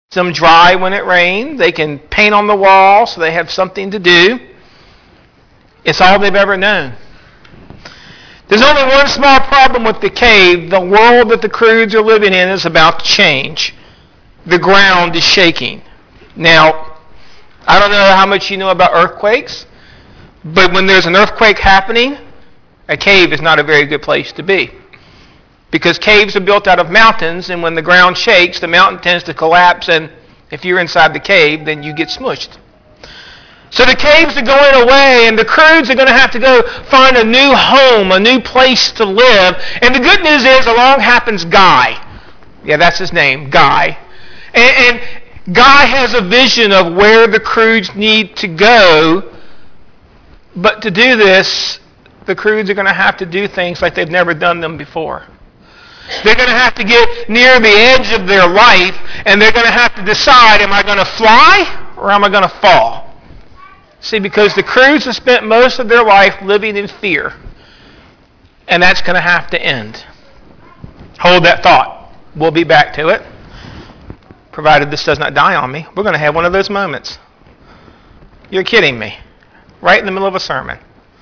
them dry when it rains. They can paint on the wall so they have something to do. It's all they've ever known. There's only one small problem with the cave. The world that the Croods are living in is about to change. The ground is shaking. Now, I don't know how much you know about earthquakes, but when there's an earthquake happening, a cave is not a very good place to be. Because caves are built out of mountains, and when the ground shakes, the mountain tends to collapse, and if you're inside the cave, then you get smushed. So the caves are going away, and the Croods are going to have to go find a new home, a new place to live. And the good news is, along happens Guy. Yeah, that's his name, Guy. And Guy has a vision of where the Croods need to go. But to do this, the Croods are going to have to do things like they've never done them before. They're going to have to get near the edge of their life, and they're going to have to decide, am I going to fly or am I going to fall? See, because the Croods have spent most of their life living in fear, and that's going to have to end. Hold that thought. We'll be back to it, provided this does not die on me. We're going to have one of those moments. You're kidding me. Right in the middle of a sermon.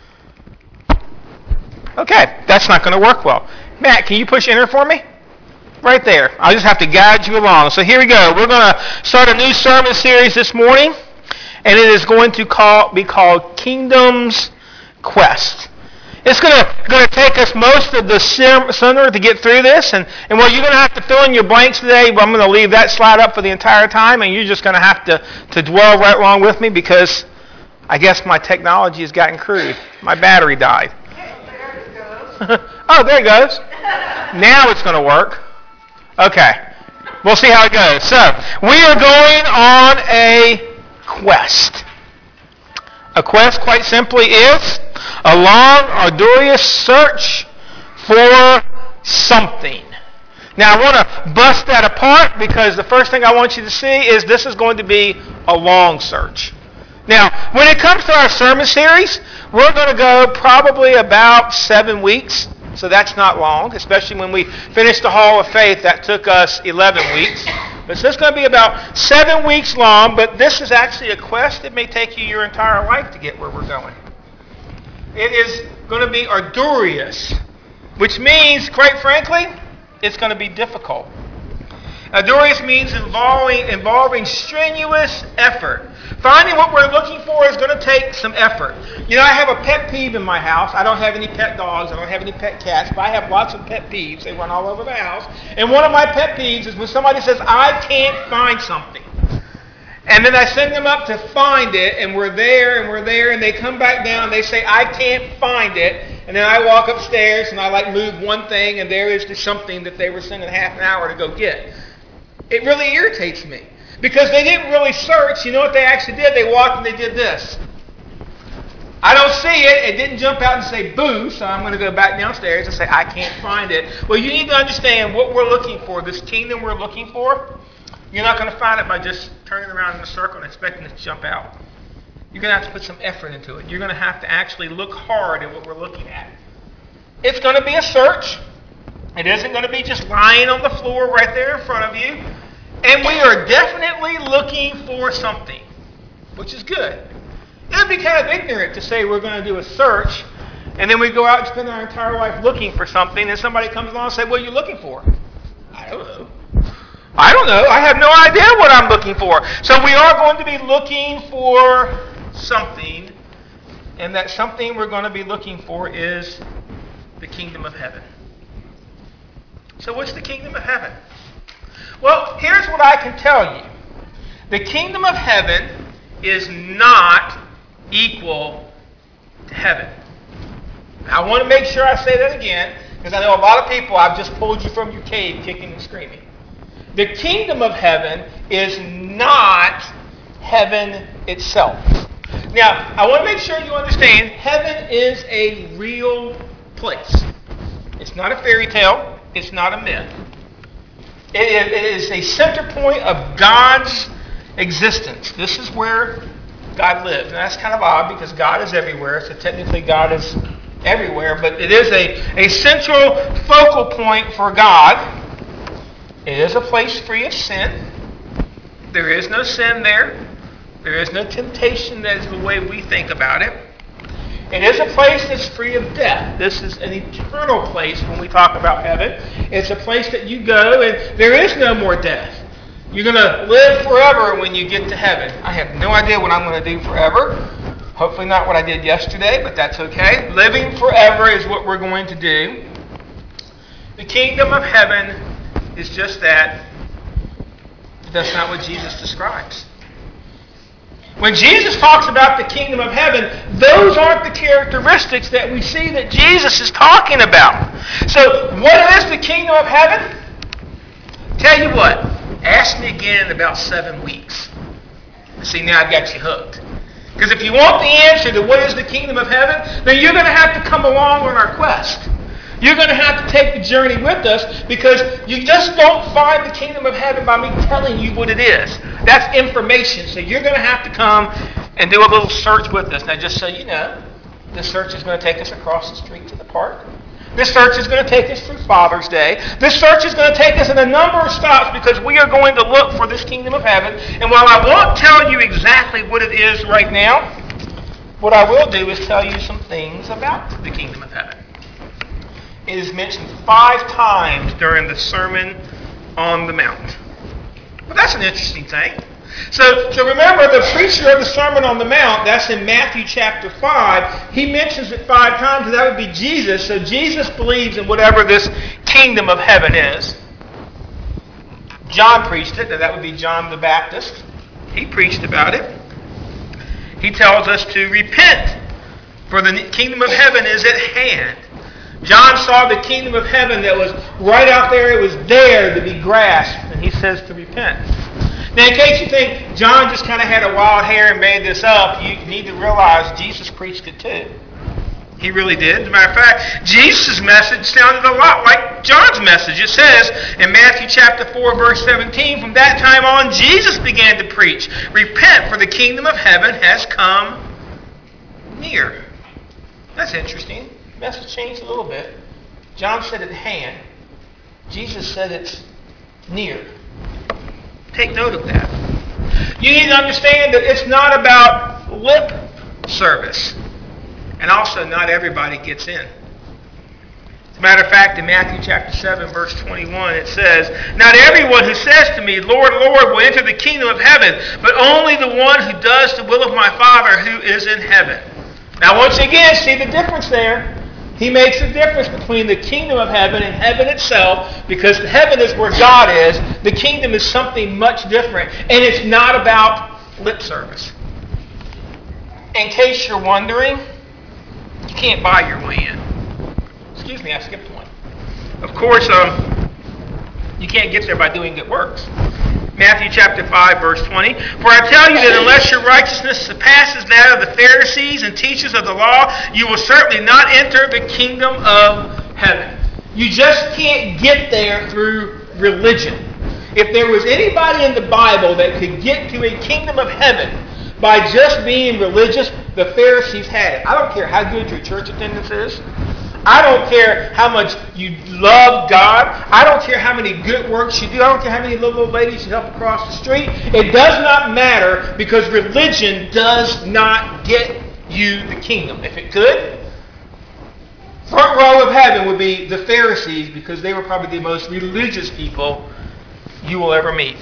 Okay, that's not going to work well. Matt, can you push enter for me? Right there. I'll just have to guide you along. So here we go. We're going to start a new sermon series this morning, and it is going to be called Kingdom's Quest. It's going to take us most of the summer to get through this, and well, you're going to have to fill in your blanks today, but I'm going to leave that slide up for the entire time, and you're just going to have to dwell right along with me because I guess my technology has gotten crude. My battery died. Oh, there it goes. Now it's going to work. Okay. We'll see how it goes. So, we are going on a quest. A quest, quite simply, is a long, arduous search for something. Now, I want to bust that apart because the first thing I want you to see is this is going to be a long search. Now, when it comes to our sermon series, we're going to go probably about 7 weeks. So that's not long, especially when we finished the Hall of Faith. That took us 11 weeks. But so it's going to be about 7 weeks long, but this is actually a quest that may take you your entire life to get where we're going. It is going to be arduous, which means, quite frankly, it's going to be difficult. Arduous means involving strenuous effort. Finding what we're looking for is going to take some effort. You know, I have a pet peeve in my house. I don't have any pet dogs. I don't have any pet cats, but I have lots of pet peeves. They run all over the house. And one of my pet peeves is when somebody says, I can't find something. And then I send them up to find it, and we're there, and they come back down, and they say, I can't find it. And then I walk upstairs, and I move one thing, and there is the something that they were sending half an hour to go get. It really irritates me. Because they didn't really search. You know what they actually did? They walked and they did this. I don't see it. It didn't jump out and say boo, so I'm going to go back downstairs and say I can't find it. Well, you need to understand what we're looking for, this kingdom we're looking for. You're not going to find it by just turning around in a circle and expecting it to jump out. You're going to have to put some effort into it. You're going to have to actually look hard at what we're looking at. It's going to be a search. It isn't going to be just lying on the floor right there in front of you. And we are definitely looking for something, which is good. It would be kind of ignorant to say we're going to do a search, and then we go out and spend our entire life looking for something, and somebody comes along and says, what are you looking for? I don't know. I have no idea what I'm looking for. So we are going to be looking for something, and that something we're going to be looking for is the kingdom of heaven. So what's the kingdom of heaven? Well, here's what I can tell you. The kingdom of heaven is not equal to heaven. Now, I want to make sure I say that again, because I know a lot of people, I've just pulled you from your cave kicking and screaming. The kingdom of heaven is not heaven itself. Now, I want to make sure you understand, heaven is a real place. It's not a fairy tale. It's not a myth. It is a center point of God's existence. This is where God lives. And that's kind of odd because God is everywhere, so technically God is everywhere, but it is a central focal point for God. It is a place free of sin. There is no sin there. There is no temptation that is the way we think about it. It is a place that's free of death. This is an eternal place when we talk about heaven. It's a place that you go and there is no more death. You're going to live forever when you get to heaven. I have no idea what I'm going to do forever. Hopefully not what I did yesterday, but that's okay. Living forever is what we're going to do. The kingdom of heaven is just that. That's not what Jesus describes. When Jesus talks about the kingdom of heaven, those aren't the characteristics that we see that Jesus is talking about. So, what is the kingdom of heaven? Tell you what, ask me again in about 7 weeks. See, now I've got you hooked. Because if you want the answer to what is the kingdom of heaven, then you're going to have to come along on our quest. You're going to have to take the journey with us because you just don't find the kingdom of heaven by me telling you what it is. That's information. So you're going to have to come and do a little search with us. Now, just so you know, this search is going to take us across the street to the park. This search is going to take us through Father's Day. This search is going to take us in a number of stops because we are going to look for this kingdom of heaven. And while I won't tell you exactly what it is right now, what I will do is tell you some things about the kingdom of heaven. It is mentioned 5 times during the Sermon on the Mount. Well, that's an interesting thing. So remember, the preacher of the Sermon on the Mount, that's in Matthew chapter 5, he mentions it 5 times, and that would be Jesus. So Jesus believes in whatever this kingdom of heaven is. John preached it, and that would be John the Baptist. He preached about it. He tells us to repent, for the kingdom of heaven is at hand. John saw the kingdom of heaven that was right out there. It was there to be grasped. And he says to repent. Now, in case you think John just kind of had a wild hair and made this up, you need to realize Jesus preached it too. He really did. As a matter of fact, Jesus' message sounded a lot like John's message. It says in Matthew chapter 4, verse 17, from that time on, Jesus began to preach, repent, for the kingdom of heaven has come near. That's interesting. Message changed a little bit. John said at hand. Jesus said it's near. Take note of that. You need to understand that it's not about lip service. And also, not everybody gets in. As a matter of fact, in Matthew chapter 7, verse 21, it says, not everyone who says to me, Lord, Lord, will enter the kingdom of heaven, but only the one who does the will of my Father who is in heaven. Now, once again, see the difference there. He makes a difference between the kingdom of heaven and heaven itself, because heaven is where God is. The kingdom is something much different, and it's not about lip service. In case you're wondering, you can't buy your way in. Excuse me, I skipped one. Of course, you can't get there by doing good works. Matthew chapter 5, verse 20. For I tell you that unless your righteousness surpasses that of the Pharisees and teachers of the law, you will certainly not enter the kingdom of heaven. You just can't get there through religion. If there was anybody in the Bible that could get to a kingdom of heaven by just being religious, the Pharisees had it. I don't care how good your church attendance is. I don't care how much you love God. I don't care how many good works you do. I don't care how many little old ladies you help across the street. It does not matter, because religion does not get you the kingdom. If it could, front row of heaven would be the Pharisees, because they were probably the most religious people you will ever meet.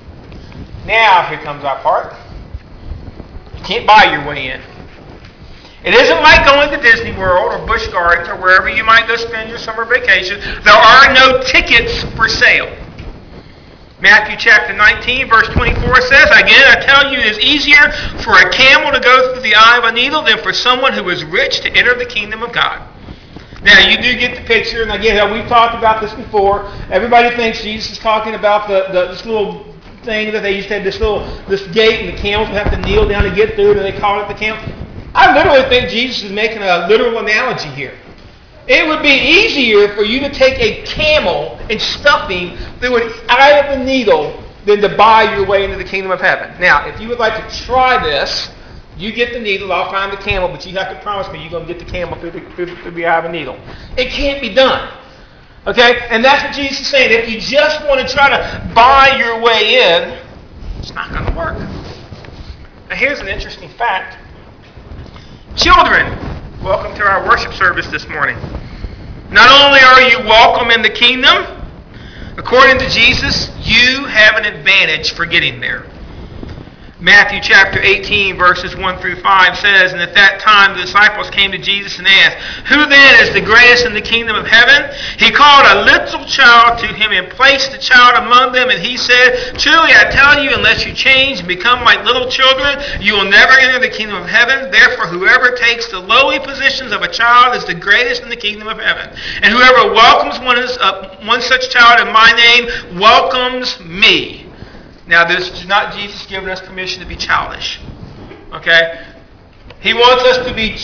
Now, here comes our part. You can't buy your way in. It isn't like going to Disney World or Busch Gardens or wherever you might go spend your summer vacation. There are no tickets for sale. Matthew chapter 19, verse 24 says, again, I tell you, it is easier for a camel to go through the eye of a needle than for someone who is rich to enter the kingdom of God. Now, you do get the picture, and again, we've talked about this before. Everybody thinks Jesus is talking about this little thing that they used to have, this gate, and the camels would have to kneel down to get through, and they call it the camel. I literally think Jesus is making a literal analogy here. It would be easier for you to take a camel and stuff him through an eye of a needle than to buy your way into the kingdom of heaven. Now, if you would like to try this, you get the needle, I'll find the camel, but you have to promise me you're going to get the camel through the eye of a needle. It can't be done. Okay? And that's what Jesus is saying. If you just want to try to buy your way in, It's not going to work. Now here's an interesting fact. Children, welcome to our worship service this morning. Not only are you welcome in the kingdom, according to Jesus, you have an advantage for getting there. Matthew chapter 18, verses 1 through 5 says, "And at that time the disciples came to Jesus and asked, 'Who then is the greatest in the kingdom of heaven?' He called a little child to him and placed the child among them. And he said, 'Truly I tell you, unless you change and become like little children, you will never enter the kingdom of heaven. Therefore whoever takes the lowly positions of a child is the greatest in the kingdom of heaven. And whoever welcomes one such child in my name welcomes me.'" Now, this is not Jesus giving us permission to be childish. Okay? He wants us to be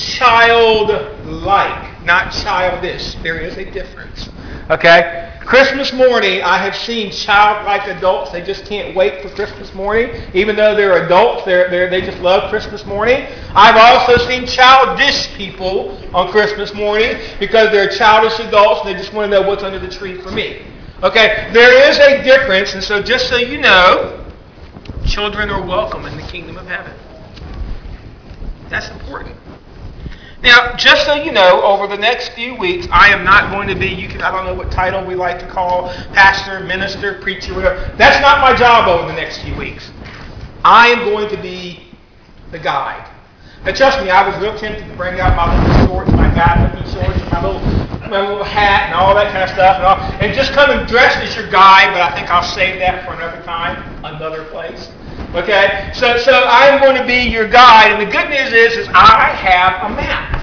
childlike, not childish. There is a difference. Okay? Christmas morning, I have seen childlike adults. They just can't wait for Christmas morning. Even though they're adults, they just love Christmas morning. I've also seen childish people on Christmas morning because they're childish adults and they just want to know what's under the tree for me. Okay, there is a difference, and so just so you know, children are welcome in the kingdom of heaven. That's important. Now, just so you know, over the next few weeks, I am not going to be, I don't know what title we like to call pastor, minister, preacher, whatever. That's not my job over the next few weeks. I am going to be the guide. Now, trust me, I was real tempted to bring out my little shorts, my guide-looking shorts, and my little hat and all that kind of stuff, and just come and dress as your guide, but I think I'll save that for another time, another place. Okay? So I'm going to be your guide, and the good news is I have a map.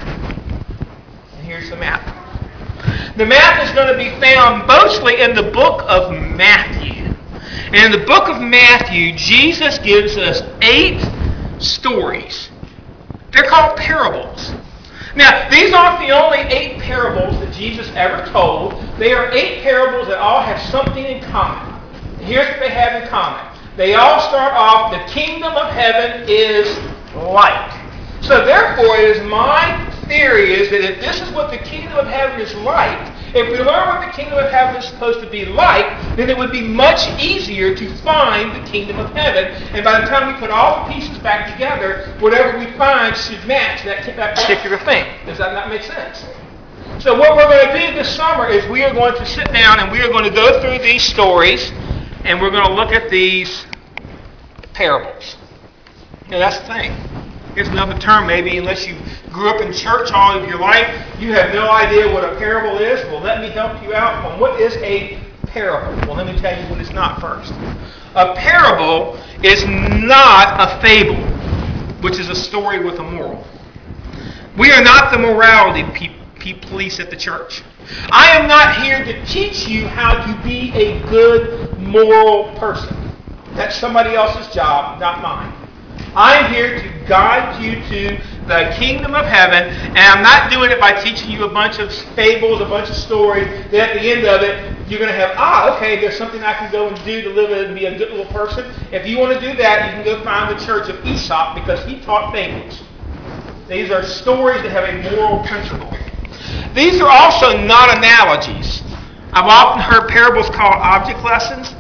And here's the map. The map is going to be found mostly in the book of Matthew. And in the book of Matthew, Jesus gives us 8 stories. They're called parables. Now, these aren't the only 8 parables that Jesus ever told. They are 8 parables that all have something in common. Here's what they have in common. They all start off, the kingdom of heaven is like. So therefore, it is my theory is that if this is what the kingdom of heaven is like, if we learn what the kingdom of heaven is supposed to be like, then it would be much easier to find the kingdom of heaven. And by the time we put all the pieces back together, whatever we find should match that particular thing. Does that not make sense? So what we're going to do this summer is we are going to sit down and we are going to go through these stories and we're going to look at these parables. Now that's the thing. Here's another term maybe, unless you grew up in church all of your life, you have no idea what a parable is. Well, let me help you out on what is a parable. Well, let me tell you what it's not first. A parable is not a fable, which is a story with a moral. We are not the morality police at the church. I am not here to teach you how to be a good moral person. That's somebody else's job, not mine. I'm here to guide you to the kingdom of heaven, and I'm not doing it by teaching you a bunch of fables, a bunch of stories, that at the end of it, you're going to have, okay, there's something I can go and do to live and be a good little person. If you want to do that, you can go find the church of Aesop, because he taught fables. These are stories that have a moral principle. These are also not analogies. I've often heard parables called object lessons.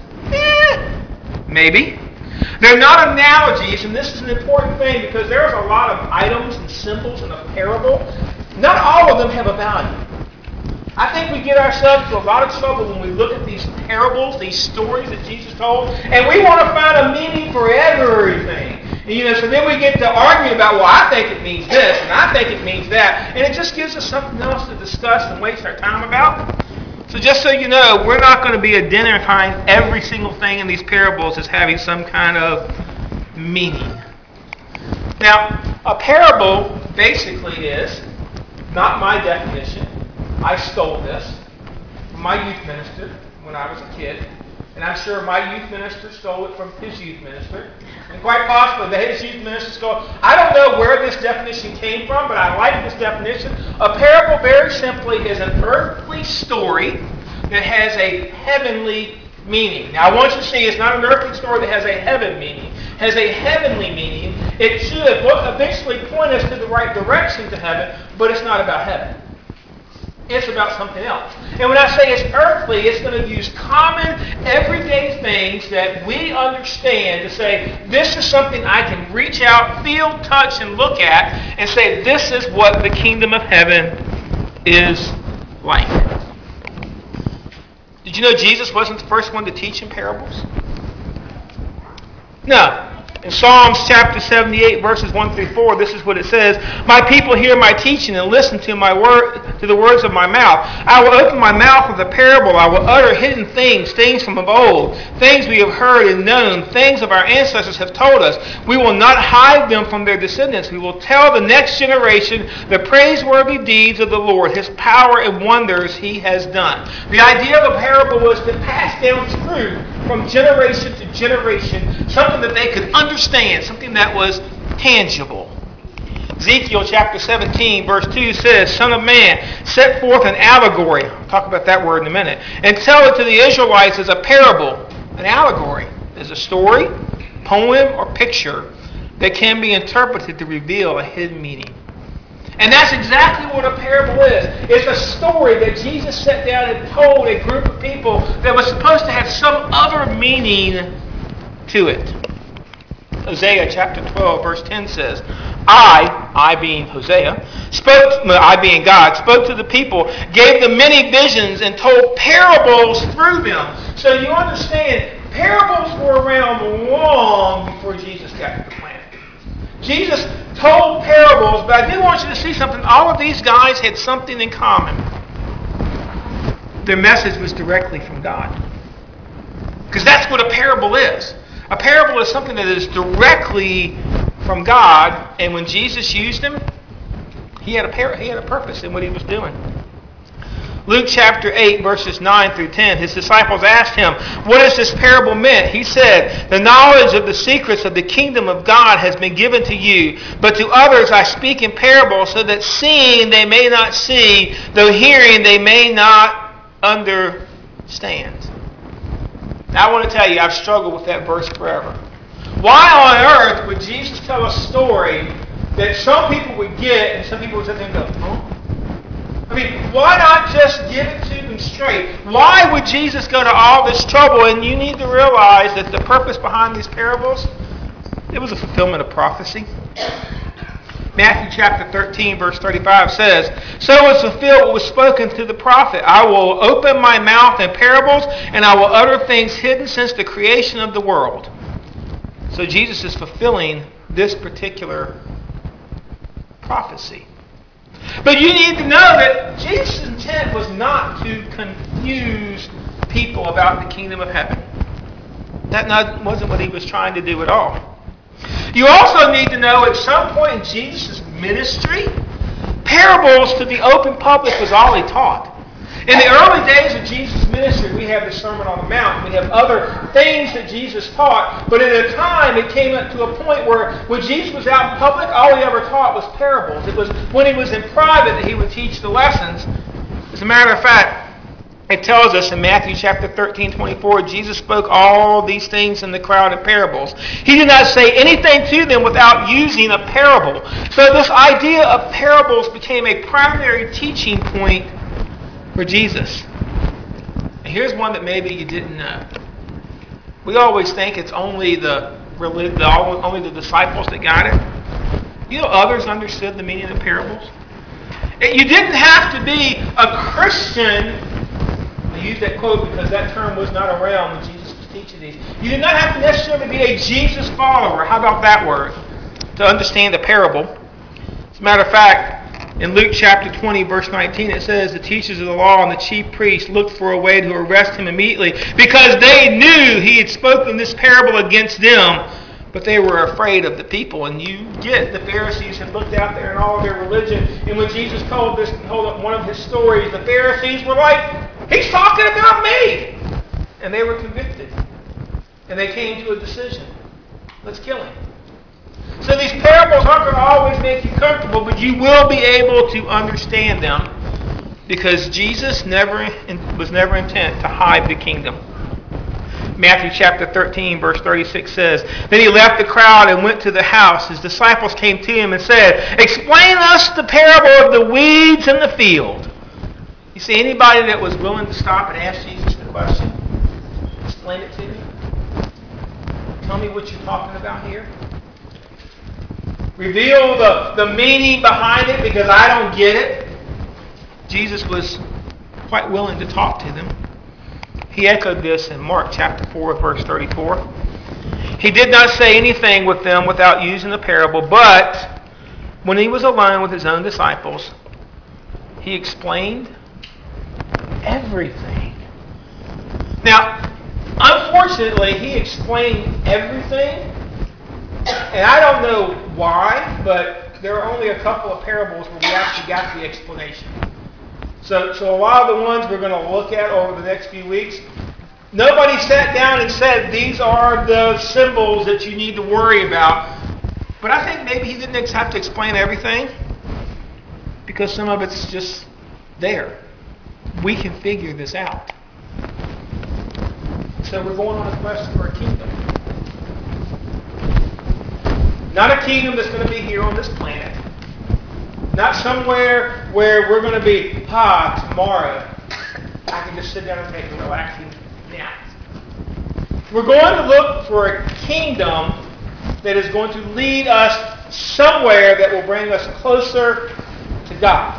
Maybe. They're not analogies, and this is an important thing because there's a lot of items and symbols in a parable. Not all of them have a value. I think we get ourselves into a lot of trouble when we look at these parables, these stories that Jesus told, and we want to find a meaning for everything. And, so then we get to arguing about, well, I think it means this, and I think it means that, and it just gives us something else to discuss and waste our time about. So just so you know, we're not going to be identifying every single thing in these parables as having some kind of meaning. Now, a parable basically is, not my definition, I stole this from my youth minister when I was a kid, and I'm sure my youth minister stole it from his youth minister, and quite possibly his youth minister stole it. I don't know where this definition came from, but I like this definition. A parable, very simply, is an earthly story that has a heavenly meaning. Now, I want you to see, it's not an earthly story that has a heaven meaning. It has a heavenly meaning. It should eventually point us to the right direction to heaven, but it's not about heaven. It's about something else. And when I say it's earthly, it's going to use common, everyday things that we understand to say, this is something I can reach out, feel, touch, and look at, and say, this is what the kingdom of heaven is like. Did you know Jesus wasn't the first one to teach in parables? No. In Psalms chapter 78, verses 1 through 4, this is what it says. My people hear my teaching and listen to the words of my mouth. I will open my mouth with a parable. I will utter hidden things, things from of old, things we have heard and known, things of our ancestors have told us. We will not hide them from their descendants. We will tell the next generation the praiseworthy deeds of the Lord, his power and wonders he has done. The idea of a parable was to pass down through from generation to generation, something that they could understand, something that was tangible. Ezekiel chapter 17, verse 2 says, Son of man, set forth an allegory. I'll talk about that word in a minute. And tell it to the Israelites as a parable. An allegory is a story, poem, or picture that can be interpreted to reveal a hidden meaning. And that's exactly what a parable is. It's a story that Jesus sat down and told a group of people that was supposed to have some other meaning to it. Hosea chapter 12, verse 10 says, I being Hosea, I being God, spoke to the people, gave them many visions, and told parables through them. So you understand, parables were around long before Jesus got to the planet. Jesus told parables, but I do want you to see something. All of these guys had something in common. Their message was directly from God. Because that's what a parable is. A parable is something that is directly from God, and when Jesus used them, he had a purpose in what he was doing. Luke chapter 8, verses 9 through 10, his disciples asked him, what is this parable meant? He said, the knowledge of the secrets of the kingdom of God has been given to you, but to others I speak in parables, so that seeing they may not see, though hearing they may not understand. Now I want to tell you, I've struggled with that verse forever. Why on earth would Jesus tell a story that some people would get and some people would sit there and go, huh? I mean, why not just give it to them straight? Why would Jesus go to all this trouble? And you need to realize that the purpose behind these parables, it was a fulfillment of prophecy. Matthew chapter 13, verse 35 says, so was fulfilled what was spoken to the prophet. I will open my mouth in parables, and I will utter things hidden since the creation of the world. So Jesus is fulfilling this particular prophecy. But you need to know that Jesus' intent was not to confuse people about the kingdom of heaven. That wasn't what he was trying to do at all. You also need to know at some point in Jesus' ministry, parables to the open public was all he taught. In the early days of Jesus' ministry, we have the Sermon on the Mount. We have other things that Jesus taught. But at a time, it came up to a point where when Jesus was out in public, all he ever taught was parables. It was when he was in private that he would teach the lessons. As a matter of fact, it tells us in Matthew chapter 13, 24, Jesus spoke all these things in the crowd in parables. He did not say anything to them without using a parable. So this idea of parables became a primary teaching point for Jesus. And here's one that maybe you didn't know. We always think it's only the disciples that got it. You know, others understood the meaning of parables. You didn't have to be a Christian. I use that quote because that term was not around when Jesus was teaching these. You did not have to necessarily be a Jesus follower. How about that word? To understand a parable. As a matter of fact, in Luke chapter 20, verse 19, it says, the teachers of the law and the chief priests looked for a way to arrest him immediately because they knew he had spoken this parable against them, but they were afraid of the people. And you get the Pharisees had looked out there in all of their religion, and when Jesus told one of his stories, the Pharisees were like, he's talking about me! And they were convicted. And they came to a decision. Let's kill him. So these parables aren't going to always make you comfortable, but you will be able to understand them because Jesus was never intent to hide the kingdom. Matthew chapter 13, verse 36 says, then he left the crowd and went to the house. His disciples came to him and said, explain us the parable of the weeds in the field. You see anybody that was willing to stop and ask Jesus the question? Explain it to me. Tell me what you're talking about here. Reveal the meaning behind it, because I don't get it. Jesus was quite willing to talk to them. He echoed this in Mark chapter 4, verse 34. He did not say anything with them without using a parable, but when he was alone with his own disciples, he explained everything. Now, unfortunately, he explained everything, and I don't know why, but there are only a couple of parables where we actually got the explanation. So a lot of the ones we're going to look at over the next few weeks, nobody sat down and said, these are the symbols that you need to worry about. But I think maybe he didn't have to explain everything, because some of it's just there. We can figure this out. So we're going on a quest for a kingdom. Not a kingdom that's going to be here on this planet. Not somewhere where we're going to be, tomorrow I can just sit down and take a relaxing nap. We're going to look for a kingdom that is going to lead us somewhere that will bring us closer to God.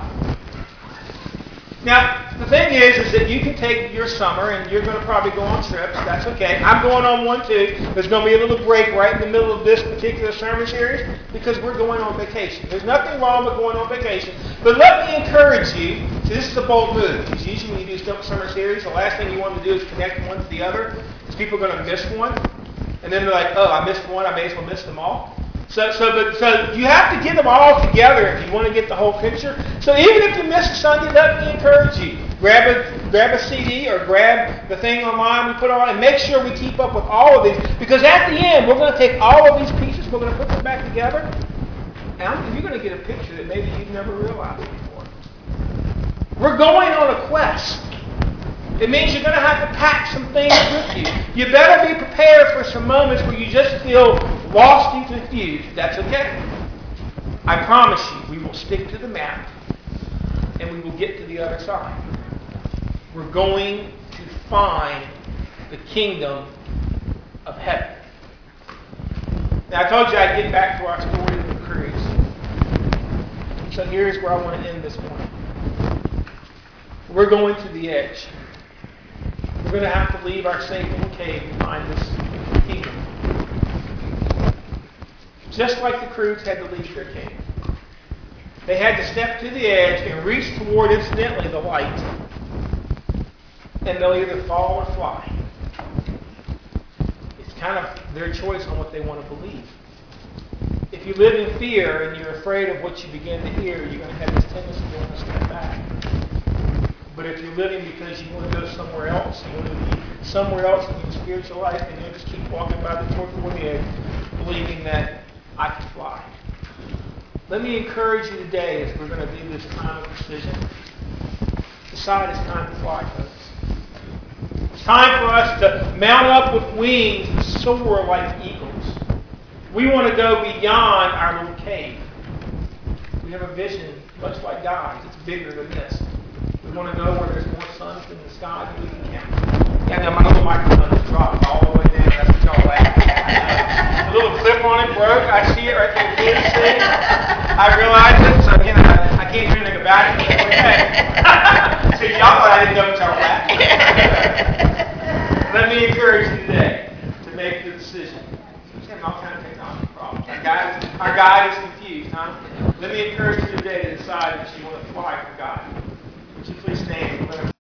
Now, the thing is that you can take your summer, and you're going to probably go on trips. That's okay. I'm going on one too. There's going to be a little break right in the middle of this particular sermon series because we're going on vacation. There's nothing wrong with going on vacation. But let me encourage you. See, this is a bold move. Because usually when you do summer series, the last thing you want to do is connect one to the other, because people are going to miss one. And then they're like, oh, I missed one. I may as well miss them all. So you have to get them all together if you want to get the whole picture. So even if you miss a Sunday, let me encourage you. Grab a CD or grab the thing online we put on, and make sure we keep up with all of these. Because at the end, we're going to take all of these pieces, we're going to put them back together, and you're going to get a picture that maybe you've never realized before. We're going on a quest. It means you're going to have to pack some things with you. You better be prepared for some moments where you just feel lost and confused. That's okay. I promise you, we will stick to the map, and we will get to the other side. We're going to find the kingdom of heaven. Now, I told you I'd get back to our story of the cruise. So here's where I want to end this morning. We're going to the edge. We're going to have to leave our safe little cave to find this kingdom. Just like the crews had to leave their cave. They had to step to the edge and reach toward, incidentally, the light. And they'll either fall or fly. It's kind of their choice on what they want to believe. If you live in fear and you're afraid of what you begin to hear, you're going to have this tendency to want to step back. But if you're living because you want to go somewhere else, you want to be somewhere else in your spiritual life, then you'll just keep walking by the toward the edge, believing that I can fly. Let me encourage you today, as we're going to do this time of decision, decide it's time to fly, folks. It's time for us to mount up with wings and soar like eagles. We want to go beyond our little cave. We have a vision, much like God's. It's bigger than this. We want to go where there's more suns in the sky than we can count. Yeah, now my little microphone is dropped all the way down. That's what y'all laugh at. The little clip on it broke. I see it right there. Can't see. I realized it, so again, I can't do anything about it. Okay. So y'all thought I didn't know what y'all were laughing at. Let me encourage you today to make the decision. We're having all kinds of technology problems. Our guide is confused, huh? Let me encourage you today to decide that you want to fly for God. Would you please stand?